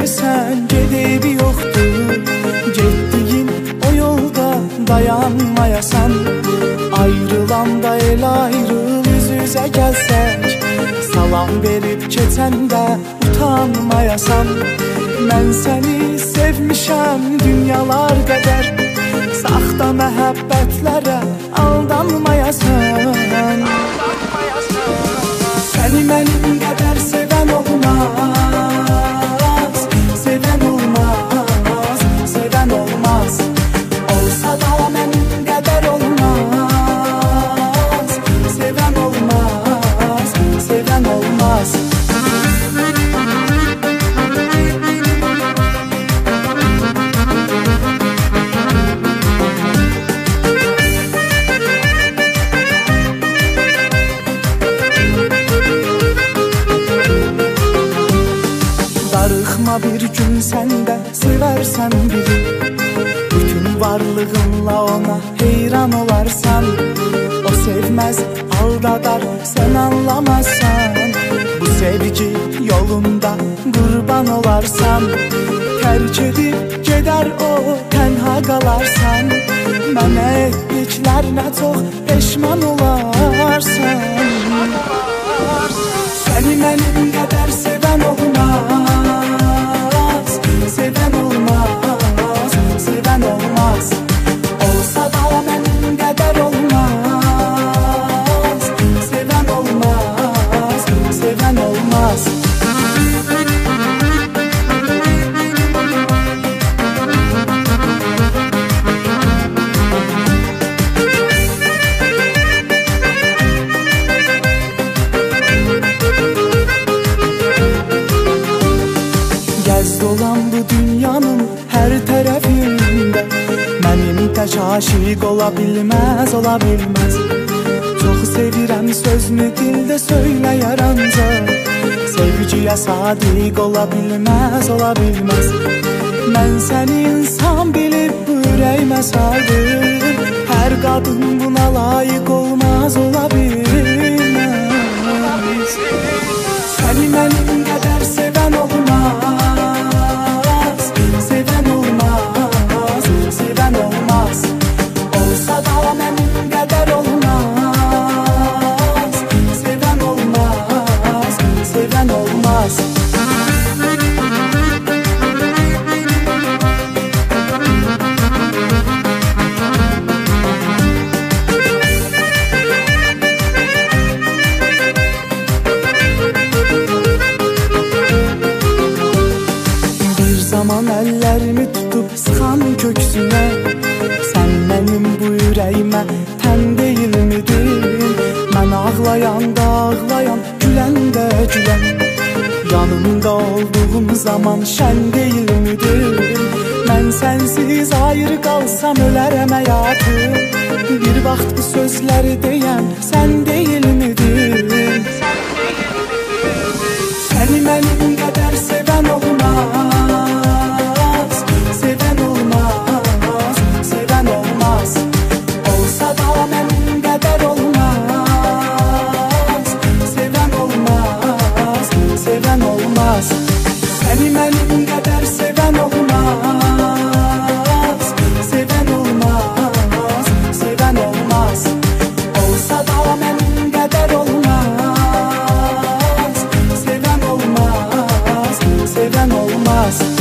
deyirsən gedib yoxdur. Getdiyin o yolda dayanmayasan. Ayrılanda el ayrıl üz-üzə gəlsək. Salam verib keçəndə utanmayasan. Mən səni sevmişəm dünyalar qədər. Saxta məhəbbətlərə aldanmayasan. Səni mənim qədər sevən olmaz. Sevən olmaz, sevən olmaz. Olsa da mənim qədər olmaz. Sevən olmaz, sevən olmaz. Darıxma bir gün sən də sevərsən biri. Bütün varlığınla ona heyran olarsan. O sevməz, aldadar, sən anlamazsan. Bu sevgi yolunda qurban olarsan. Tərk edib gedər o, tənha qalarsan. Mənə etdiklərinə çox peşman olarsan. Səni mənim qədər sevən olmaz. Sevən olmaz, sevən olmaz. Olsa da mənim qədər olmaz. Sevən olmaz, sevən olmaz. Gəz dolan bu dünyanın hər tərəfində. Mənim tək aşiq ola bilməz, ola bilməz. Çox sevirəm sözünü dildə söyləyər ancaq. Sevgiyə sadiq ola bilməz, ola bilməz. Mən səni insan bilib ürəyimə sardım. Hər qadın buna layiq olmaz, ola bilməz. Səni mənim qədər sevən olmaz. Sevən olmaz, sevən olmaz. Olsa da mənim qədər olmaz. Sevən olmaz, sevən olmaz. Zaman əllərimi tutub sıxan köksünə. Sən mənim bu ürəyimə tən deyilmidin? Mən ağlayanda ağlayan, güləndə gülən. Yanımda olduğum zaman şən deyilmidin? Mən sənsiz ayrı qalsam ölərəm həyatım. Bir vaxt bu sözləri deyən sən deyilmidin? Səni mənim qədər sevən olmaz. Sevən olmaz, sevən olmaz. Olsa da mənim qədər olmaz. Sevən olmaz, sevən olmaz. Səni mənim qədər sevən olmaz. Sevən olmaz, sevən olmaz. Olsa da mənim qədər olmaz. Sevən olmaz, sevən olmaz.